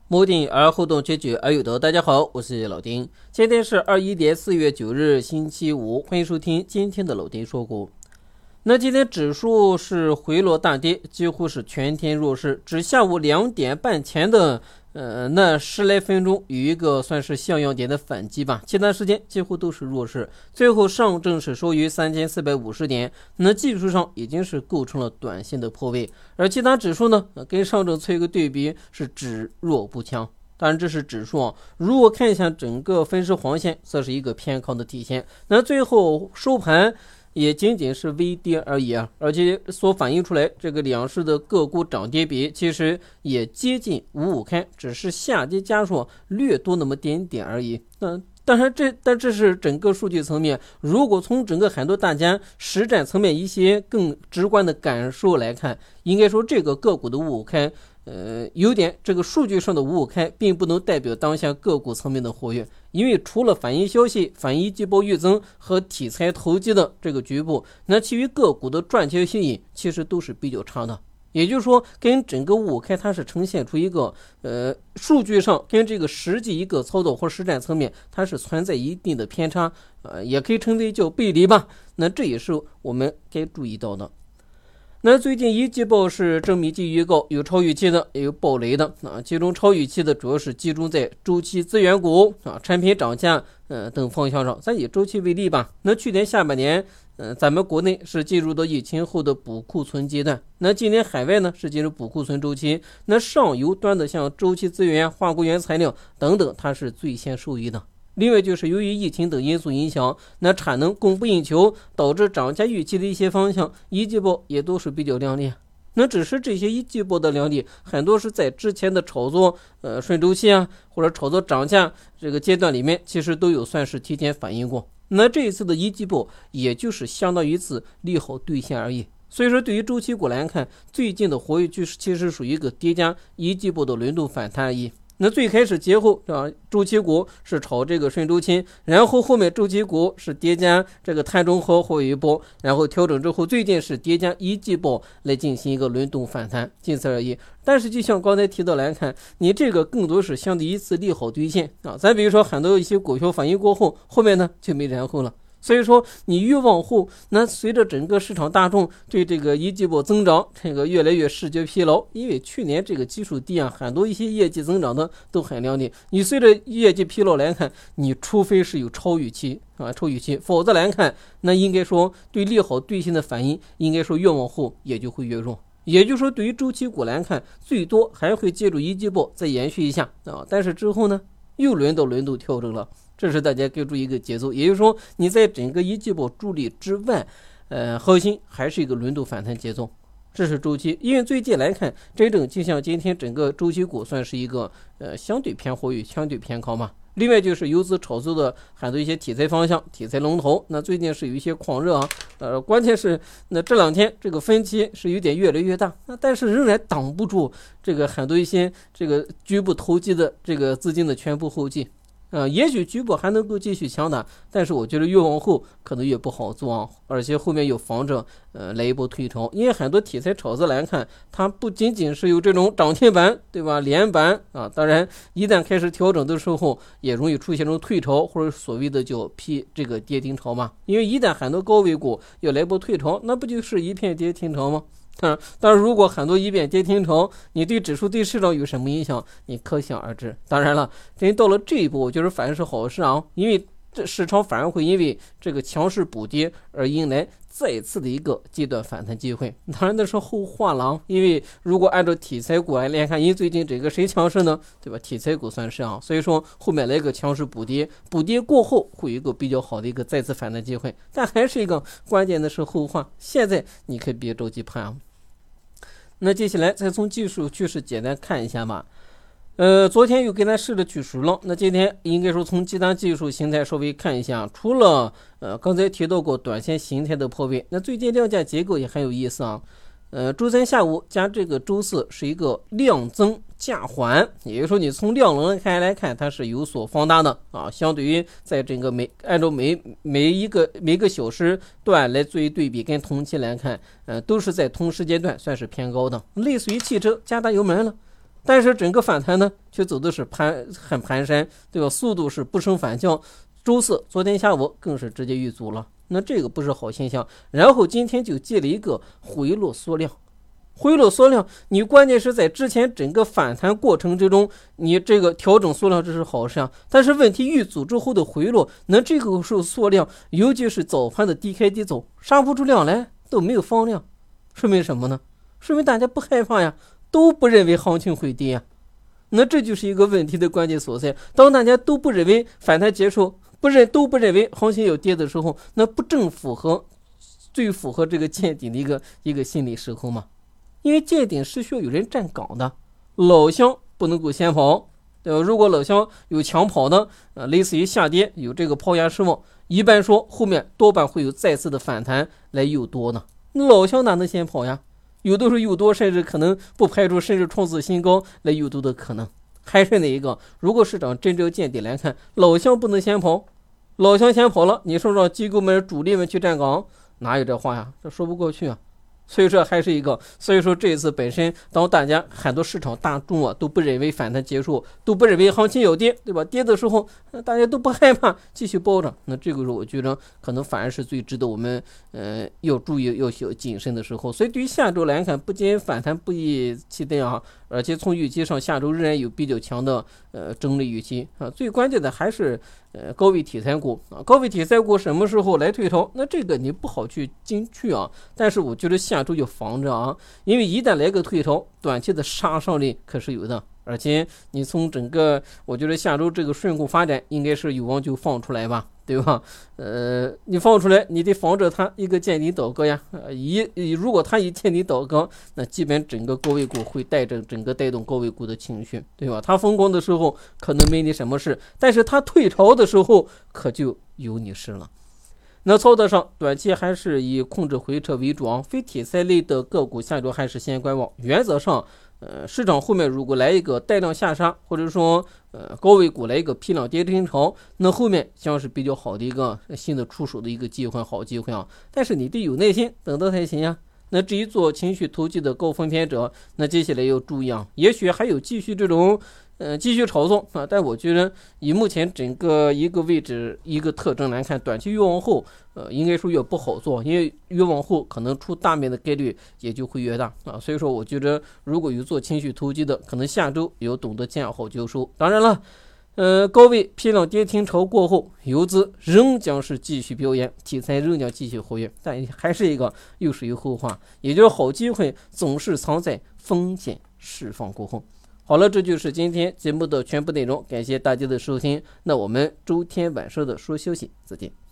目定而后动，决绝而有得。大家好，我是老丁，今天是21年4月9日星期五，欢迎收听今天的老丁说股。那今天指数是回落大跌，几乎是全天弱势，只下午2点半前的那10来分钟有一个算是像样点的反击吧，其他时间几乎都是弱势。最后上证是收于3450点，那技术上已经是构成了短线的破位，而其他指数呢跟上证做一个对比是只弱不强。当然这是指数啊，如果看一下整个分时黄线，则是一个偏康的体现。那最后收盘也仅仅是微跌而已啊，而且所反映出来这个两市的个股涨跌比其实也接近5-5开，只是下跌家数略多那么点点而已。当然这是整个数据层面，如果从整个很多大家实战层面一些更直观的感受来看，应该说这个个股的5-5开有点这个数据上的5-5开并不能代表当下个股层面的活跃，因为除了反映消息、反映季报预增和题材投机的这个局部，那其余个股的赚钱吸引其实都是比较差的。也就是说跟整个5-5开它是呈现出一个数据上跟这个实际一个操作或实战层面它是存在一定的偏差，也可以称为叫背离吧。那这也是我们该注意到的。那最近一季报是正比季预告，有超预期的也有爆雷的其中超预期的主要是集中在周期资源股产品涨价等方向上。咱以周期为例吧，那去年下半年咱们国内是进入到疫情后的补库存阶段，那今年海外呢是进入补库存周期，那上游端的像周期资源、化工原材料等等，它是最先受益的。另外就是由于疫情等因素影响，那产能供不应求，导致涨价预期的一些方向一季报也都是比较亮丽。那只是这些一季报的亮丽很多是在之前的炒作顺周期或者炒作涨价这个阶段里面其实都有算是提前反映过。那这一次的一季报也就是相当于一次利好兑现而已。所以说对于周期股来看，最近的活跃趋势其实属于一个叠加一季报的轮动反弹而已。那最开始节后周期股是炒这个顺周期，然后后面周期股是叠加这个碳中和或一波，然后调整之后最近是叠加一季报来进行一个轮动反弹，仅此而已。但是就像刚才提到来看，你这个更多是相对一次利好兑现咱比如说很多一些股票反应过后，后面呢就没然后了。所以说你越往后，那随着整个市场大众对这个一季报增长这个越来越视觉疲劳，因为去年这个基数低很多一些业绩增长的都很亮丽，你随着业绩疲劳来看，你除非是有超预期否则来看，那应该说对利好兑现的反应应该说越往后也就会越弱。也就是说对于周期股来看，最多还会借助一季报再延续一下但是之后呢又轮到轮动调整了，这是大家该注意一个节奏。也就是说你在整个一季报助力之外核心还是一个轮动反弹节奏，这是周期。因为最近来看，真正就像今天整个周期股算是一个相对偏活跃、相对偏高嘛。另外就是游资炒作的很多一些题材方向、题材龙头，那最近是有一些狂热关键是那这2天这个分歧是有点越来越大，但是仍然挡不住这个很多一些这个局部投机的这个资金的全部后继也许局部还能够继续强打，但是我觉得越往后可能越不好做而且后面有防着来一波退潮。因为很多题材炒作来看，它不仅仅是有这种涨停板对吧，连板当然一旦开始调整的时候也容易出现这种退潮，或者所谓的叫这个跌停潮嘛。因为一旦很多高位股要来波退潮，那不就是一片跌停潮吗？但是如果很多一片跌停潮，你对指数对市场有什么影响，你可想而知。当然了，真到了这一步，我觉得反而是好事因为这市场反而会因为这个强势补跌而迎来再次的一个阶段反弹机会。当然那是后话了因为如果按照题材股来看，因为最近这个谁强势呢，对吧？题材股算是所以说后面来一个强势补跌过后会有一个比较好的一个再次反弹机会，但还是一个关键的是后话，现在你可以别着急判那接下来再从技术趋势简单看一下吧。昨天又给它试着取熟了，那今天应该说从其他技术形态稍微看一下，除了刚才提到过短线形态的破位，那最近量价结构也很有意思周三下午加这个周四是一个量增价缓，也就是说你从量能来看它是有所放大的相对于在整个按照每个小时段来作为对比，跟同期来看都是在同时间段算是偏高的，类似于汽车加大油门了， 但是整个反弹呢却走的是很蹒跚，对吧？速度是不升反降，周四昨天下午更是直接遇阻了，那这个不是好现象。然后今天就接了一个回落缩量，你关键是在之前整个反弹过程之中，你这个调整缩量这是好事啊，但是问题遇阻之后的回落，那这个时候缩量，尤其是早盘的低开低走，杀不出量来，都没有放量，说明什么呢？说明大家不害怕呀，都不认为行情会跌呀。那这就是一个问题的关键所在。当大家都不认为反弹结束，都不认为行情要跌的时候，那不正最符合这个见顶的一个心理时候吗？因为见顶是需要有人站岗的，老乡不能够先跑，对吧？如果老乡有抢跑的，类似于下跌有这个抛压失望，一般说后面多半会有再次的反弹来诱多呢。老乡哪能先跑呀？有的时候诱多，甚至可能不排除甚至创自新高来诱多的可能。还是那一个，如果市场真正见底来看，老乡不能先跑，老乡先跑了，你说让机构们主力们去站岗，哪有这话呀？这说不过去啊。所以说这一次本身，当大家很多市场大众啊都不认为反弹结束，都不认为行情要跌，对吧？跌的时候大家都不害怕，继续抱着，那这个时候我觉得可能反而是最值得我们要注意要谨慎的时候。所以对于下周来看，不仅反弹不宜期待啊，而且从预期上下周仍然有比较强的整理预期啊。最关键的还是高位题材股啊，高位题材股什么时候来退潮？那这个你不好去精确啊，但是我觉得下周要防着啊，因为一旦来个退潮，短期的杀伤力可是有的。而且你从整个，我觉得下周这个顺控发展应该是有望就放出来吧，对吧？你放出来，你得防着它一个见底倒戈呀。如果它一见底倒戈，那基本整个高位股会带动高位股的情绪，对吧？它疯狂的时候可能没你什么事，但是它退潮的时候可就有你事了。那操作上，短期还是以控制回撤为主啊，非题材类的个股下周还是先观望。原则上，市场后面如果来一个带量下杀，或者说高位股来一个批量跌停潮，那后面将是比较好的一个新的出手的一个好机会啊。但是你得有耐心，等到才行呀。那至于做情绪投机的高风险者，那接下来要注意啊，也许还有继续这种继续炒作啊，但我觉得以目前整个一个位置一个特征来看，短期越往后应该说越不好做，因为越往后可能出大面的概率也就会越大啊。所以说我觉得如果有做情绪投机的，可能下周有懂得见好就收。当然了，高位批量跌停潮过后，游资仍将是继续表演，题材仍将继续活跃，但还是一个又是一个后话，也就是好机会总是藏在风险释放过后。好了，这就是今天节目的全部内容，感谢大家的收听，那我们周天晚上的说消息再见。